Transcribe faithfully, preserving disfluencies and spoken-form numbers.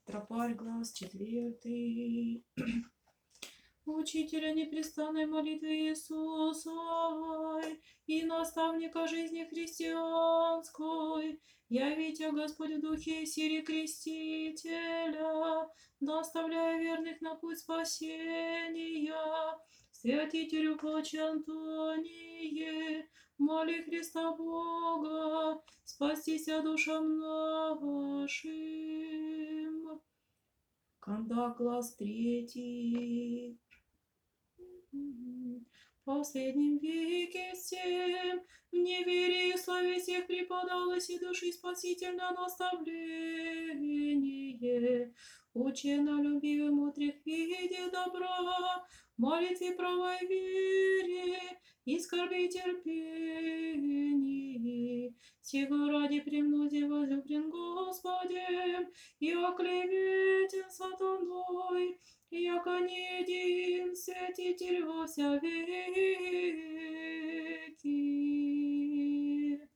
Тропарь, глаз четвертый. Учителя непрестанной молитвы Иисусовой и наставника жизни христианской, явите, Господь, в духе сире крестителя, наставляя верных на путь спасения. Святителю Паче Антоние, моли Христа Бога, спастися душам нашим. Кандак, глаз третий. В последнем веке всем в неверии и славе всех преподалось и души спасительное наставление. Учено любви мудрых в виде добра, молитве правой вере и скорби терпении. Сего ради премнуде возлюблен Господем и оклеветен сатаной, яко не един святитель во вся веки.